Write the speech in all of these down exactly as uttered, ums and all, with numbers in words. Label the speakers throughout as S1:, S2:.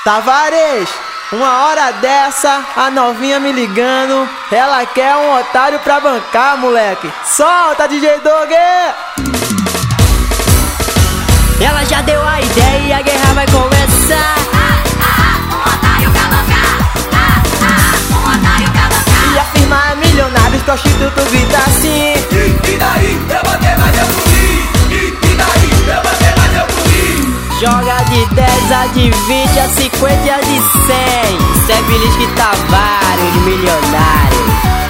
S1: Tavares, uma hora dessa, a novinha me ligando. Ela quer um otário pra bancar, moleque. Solta, D J Dog!
S2: Ela já deu a ideia e a guerra vai começar.
S3: Ah, ah, um otário pra bancar. Ah, ah, um otário pra bancar.
S1: E a firma é milionários, prostituto grita assim.
S4: E, e daí, eu vou ter mais eu comi. E, e daí, eu vou ter mais eu comi.
S2: Joga de dez a de vinte a cinquenta e a de cem. Isso é Belisque Tavares, milionários.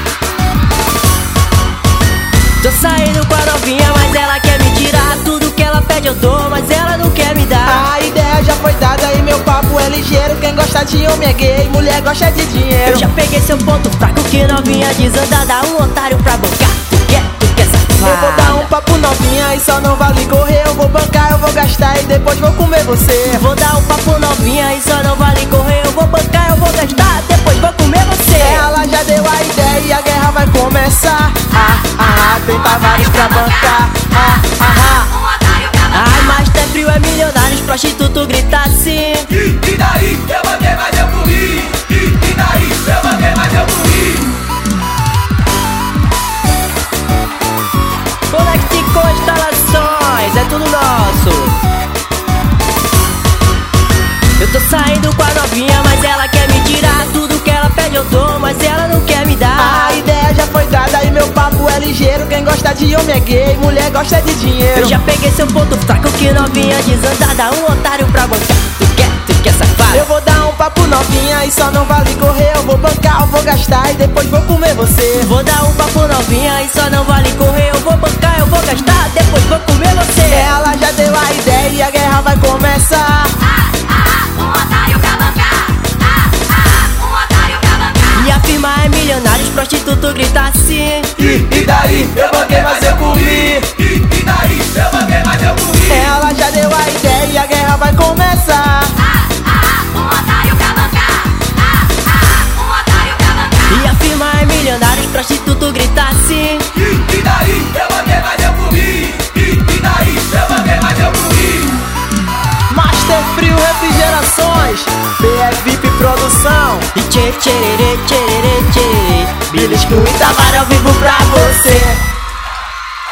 S2: Tô saindo com a novinha, mas ela quer me tirar. Tudo que ela pede eu dou, mas ela não quer me dar.
S1: A ideia já foi dada e meu papo é ligeiro. Quem gosta de homem é gay, mulher gosta de dinheiro.
S2: Eu já peguei seu ponto fraco, que novinha desandada. Um otário pra bancar, tu quer, tu quer safada.
S1: Eu vou dar um papo novinha e só não vale correr. Eu vou bancar, eu vou gastar e depois vou comer você.
S2: Vou dar um papo novinha e só não vale correr. Eu vou bancar, eu vou gastar, depois vou comer você.
S1: Ela já deu a ideia e a guerra vai começar. Ah, ah, ah, tem Tavares pra bancar. Ah, ah, ah.
S3: Um otário pra bancar.
S2: Ai, mas tá frio, é milionários, prostituto grita assim.
S4: E, e daí, eu vou ter mais eu comi. E, e daí, eu vou ter mais eu comi.
S2: Conecte com instalações, é tudo nosso. Eu tô saindo com a novinha, mas ela quer me tirar. Tudo que ela pede eu dou, mas ela não quer me dar.
S1: A ideia já foi dada e meu papo é ligeiro. Quem gosta de homem é gay, mulher gosta de dinheiro.
S2: Eu já peguei seu ponto fraco, que novinha desandada. Um otário pra bancar, tu quer, tu quer safada.
S1: Eu vou dar um papo novinha e só não vale correr. Eu vou bancar, eu vou gastar e depois vou comer você.
S2: Vou dar um papo novinha e só não vale correr. Eu vou bancar, eu vou gastar, depois vou comer você.
S1: Ela já deu a ideia e a guerra vai começar.
S3: Ah, ah, um otário pra bancar. Ah, ah, um otário pra bancar.
S2: Minha firma é milionários, prostituto grita assim.
S4: E, e daí, eu vou ter mais eu comi. E, e daí, eu vou ter mais eu comi.
S1: Ela já deu a ideia e a guerra vai começar.
S3: Ah, ah, um otário pra bancar. Ah, ah, um otário pra bancar.
S2: E a firma é milionários, prostituto grita assim.
S4: E, e daí, eu vou ter mais eu comi. E, e daí, eu vou ter mais eu comi.
S1: Master Frio Refrigerações, B F V I P Produção.
S2: E tchê tchererê, tchererê, tchererê.
S1: Belisque e Tavares ao vivo pra você.